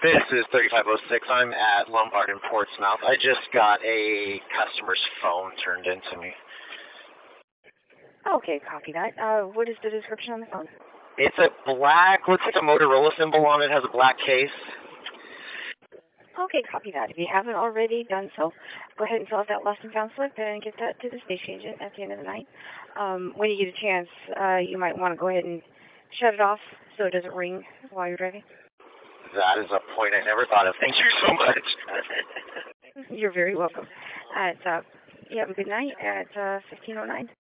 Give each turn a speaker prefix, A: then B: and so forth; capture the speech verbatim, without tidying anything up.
A: This is thirty-five oh six. I'm at Lombard in Portsmouth. I just got a customer's phone turned into me.
B: Okay, copy that. Uh, what is the description on the phone?
A: It's a black, looks like a Motorola symbol on it, has a black case.
B: Okay, copy that. If you haven't already done so, go ahead and fill out that lost and found slip and get that to the station agent at the end of the night. Um, when you get a chance, uh, you might want to go ahead and shut it off so it doesn't ring while you're driving.
A: That is a point I never thought of. Thank you so much.
B: You're very welcome. At, uh, you have a good night at uh, fifteen oh nine.